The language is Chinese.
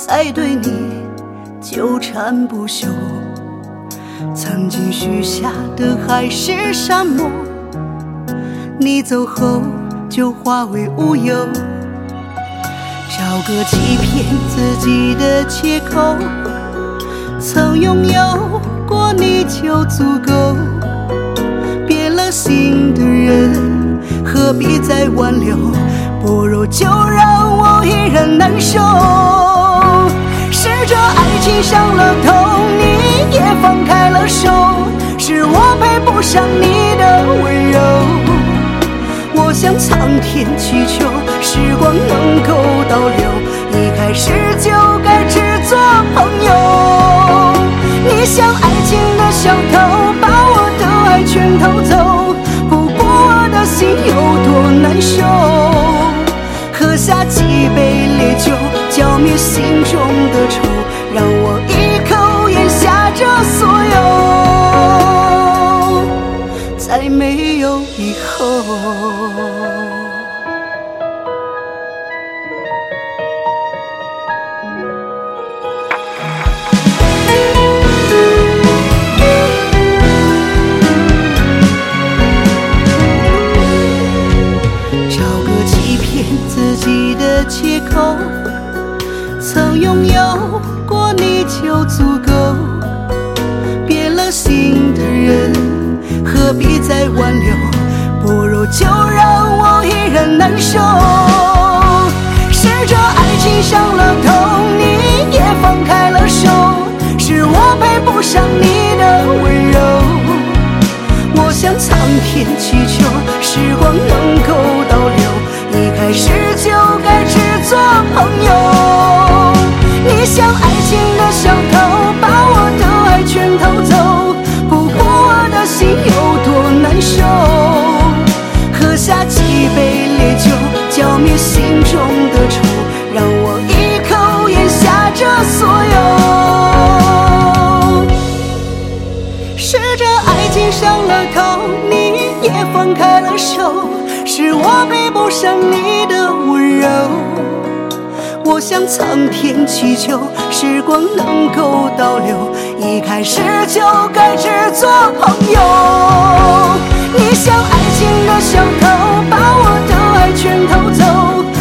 再对你纠缠不休。曾经许下的海誓山盟，你走后就化为乌有。找个欺骗自己的借口，曾拥有过你就足够。变了心的人，何必再挽留？不如就让我依然难受。是这爱情伤了痛，你也放开了手，是我配不上你的温柔。我向苍天祈求，时光能够倒流，一开始就该只做朋友。你像爱情的小偷，把我的爱全偷走，不顾我的心有多难受。喝下几杯烈酒，浇灭心中的愁，让我一口咽下这所有，再没有以后。自己的借口，曾拥有过你就足够。变了心的人，何必再挽留？不如就让我依然难受。是这爱情伤了痛，你也放开了手，是我配不上你的温柔。我向苍天祈求，时光能够倒流，一开始就该只做朋友。你像爱情的小偷，把我的爱全偷走，不顾我的心有多难受。喝下几杯烈酒，浇灭心中的愁，让我一口咽下这所有。是这爱情伤了痛，你也放开了手，是我配不上你的温柔。我向苍天祈求，时光能够倒流，一开始就该只做朋友。你像爱情的小偷，把我的爱全偷走，